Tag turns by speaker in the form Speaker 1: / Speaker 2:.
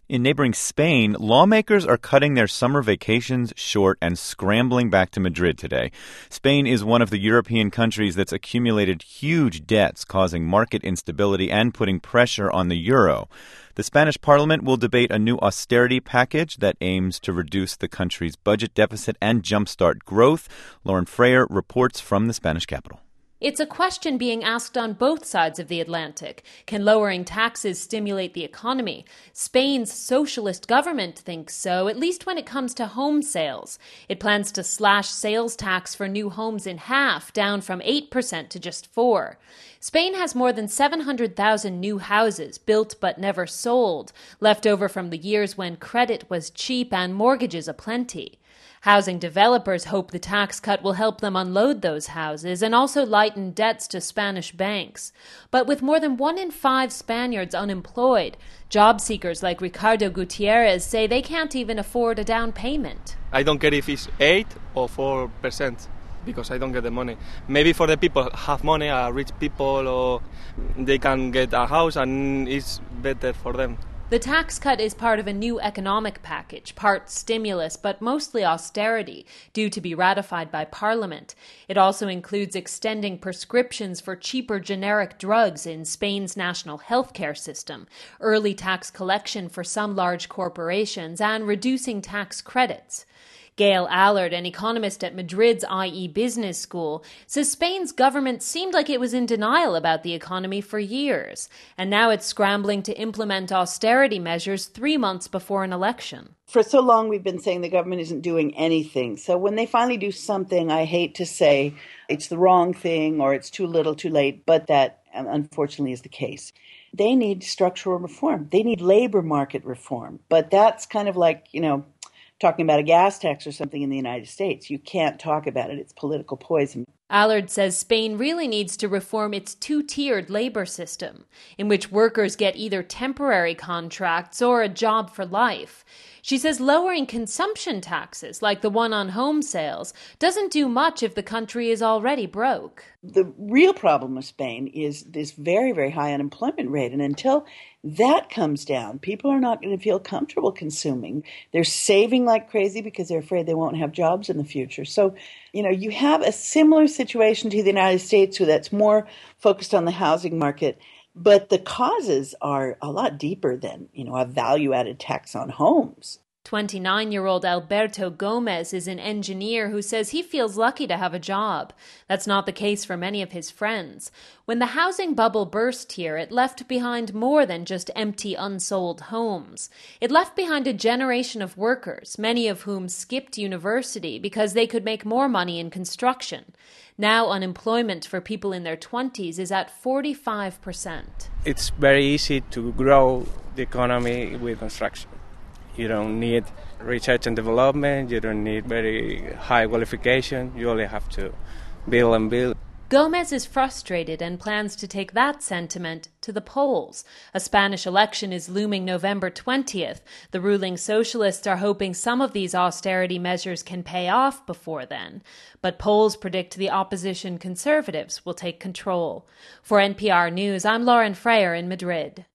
Speaker 1: In neighboring Spain, lawmakers are cutting their summer vacations short and scrambling back to Madrid today. Spain is one of the European countries that's accumulated huge debts, causing market instability and putting pressure on the euro. The Spanish parliament will debate a new austerity package that aims to reduce the country's budget deficit and jumpstart growth. Lauren Freyer reports from the Spanish capital.
Speaker 2: It's a question being asked on both sides of the Atlantic. Can lowering taxes stimulate the economy? Spain's socialist government thinks so, at least when it comes to home sales. It plans to slash sales tax for new homes in half, down from 8% to just 4%. Spain has more than 700,000 new houses, built but never sold, left over from the years when credit was cheap and mortgages aplenty. Housing developers hope the tax cut will help them unload those houses and also lighten debts to Spanish banks. But with more than 1 in 5 Spaniards unemployed, job seekers like Ricardo Gutierrez say they can't even afford a down payment.
Speaker 3: I don't care if it's 8 or 4%. Because I don't get the money. Maybe for the people who have money, rich people, or they can get a house and it's better for them.
Speaker 2: The tax cut is part of a new economic package, part stimulus, but mostly austerity, due to be ratified by Parliament. It also includes extending prescriptions for cheaper generic drugs in Spain's national healthcare system, early tax collection for some large corporations, and reducing tax credits. Gail Allard, an economist at Madrid's IE Business School, says Spain's government seemed like it was in denial about the economy for years, and now it's scrambling to implement austerity measures 3 months before an election.
Speaker 4: For so long, we've been saying the government isn't doing anything. So when they finally do something, I hate to say it's the wrong thing or it's too little, too late, but that unfortunately is the case. They need structural reform. They need labor market reform. But that's kind of like, talking about a gas tax or something in the United States. You can't talk about it. It's political poison.
Speaker 2: Allard says Spain really needs to reform its two-tiered labor system, in which workers get either temporary contracts or a job for life. She says lowering consumption taxes, like the one on home sales, doesn't do much if the country is already broke.
Speaker 4: The real problem with Spain is this very, very high unemployment rate. And until that comes down, people are not going to feel comfortable consuming. They're saving like crazy because they're afraid they won't have jobs in the future. So, you have a similar situation to the United States that's more focused on the housing market. But the causes are a lot deeper than, a value-added tax on homes.
Speaker 2: 29-year-old Alberto Gomez is an engineer who says he feels lucky to have a job. That's not the case for many of his friends. When the housing bubble burst here, it left behind more than just empty, unsold homes. It left behind a generation of workers, many of whom skipped university because they could make more money in construction. Now unemployment for people in their 20s is at 45%.
Speaker 5: It's very easy to grow the economy with construction. You don't need research and development. You don't need very high qualification. You only have to build and build.
Speaker 2: Gomez is frustrated and plans to take that sentiment to the polls. A Spanish election is looming November 20th. The ruling socialists are hoping some of these austerity measures can pay off before then. But polls predict the opposition conservatives will take control. For NPR News, I'm Lauren Freyer in Madrid.